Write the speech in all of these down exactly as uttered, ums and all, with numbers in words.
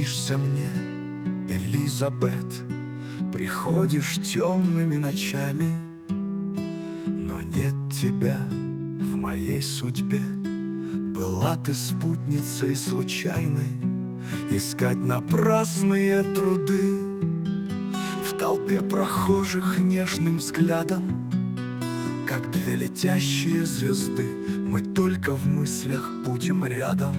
снишься мне, Элизабет. Приходишь темными ночами, но нет тебя в моей судьбе. Была ты спутницей случайной, искать напрасные труды. В толпе прохожих нежным взглядом, как две летящие звезды, мы только в мыслях будем рядом.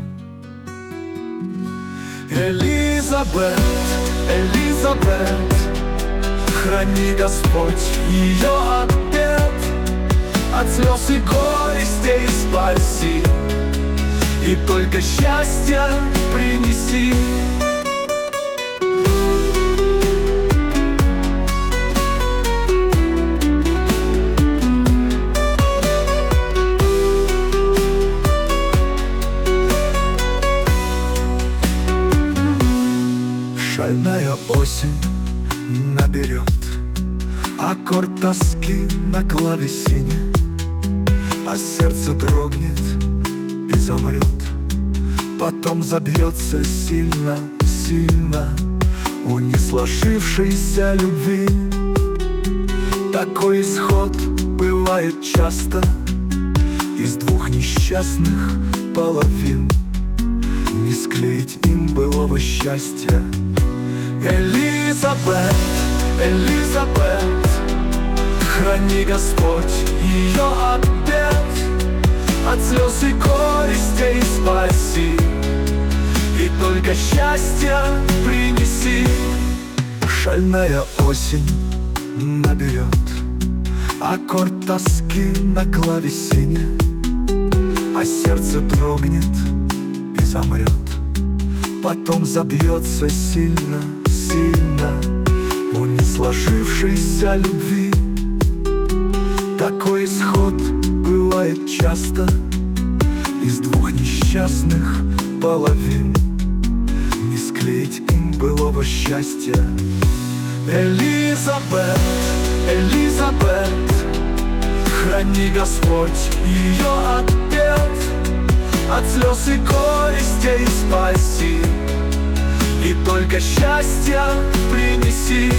Элизабет, Элизабет, храни Господь ее от бед, от слез и горестей спаси, и только счастье принеси. Шальная осень наберет аккорд тоски на клавесине, а сердце дрогнет и замрет, потом забьется сильно, сильно у несложившейся любви. Такой исход бывает часто из двух несчастных половин. Не склеить им былого счастья. Элизабет, Элизабет, храни Господь ее от бед, от слез и горестей спаси, и только счастье принеси. Шальная осень наберет аккорд тоски на клавесине, а сердце дрогнет и замрет, потом забьется сильно, сильно у несложившейся любви. Такой исход бывает часто из двух несчастных половин. Не склеить им былого счастья. Элизабет, Элизабет, храни Господь ее от бед, от слез и горестей спаси, и только счастье принеси.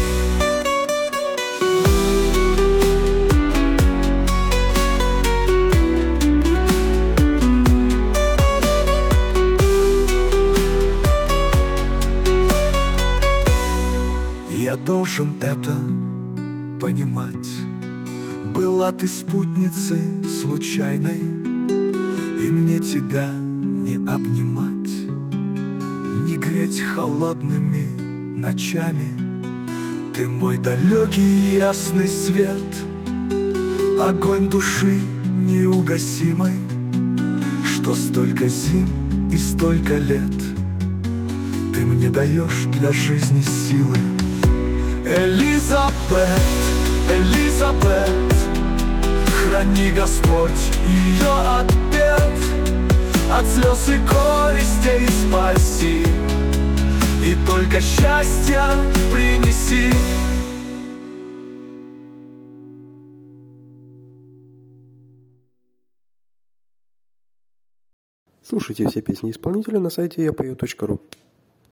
Я должен это понимать. Была ты спутницей случайной, и мне тебя не обнимать, не греть холодными ночами. Ты мой далекий ясный свет, огонь души неугасимой, что столько зим и столько лет ты мне даешь для жизни силы. Элизабет, Элизабет, храни Господь ее от бед, от слез и горестей спаси, и только счастье принеси. Слушайте все песни исполнителя на сайте я пою точка ру.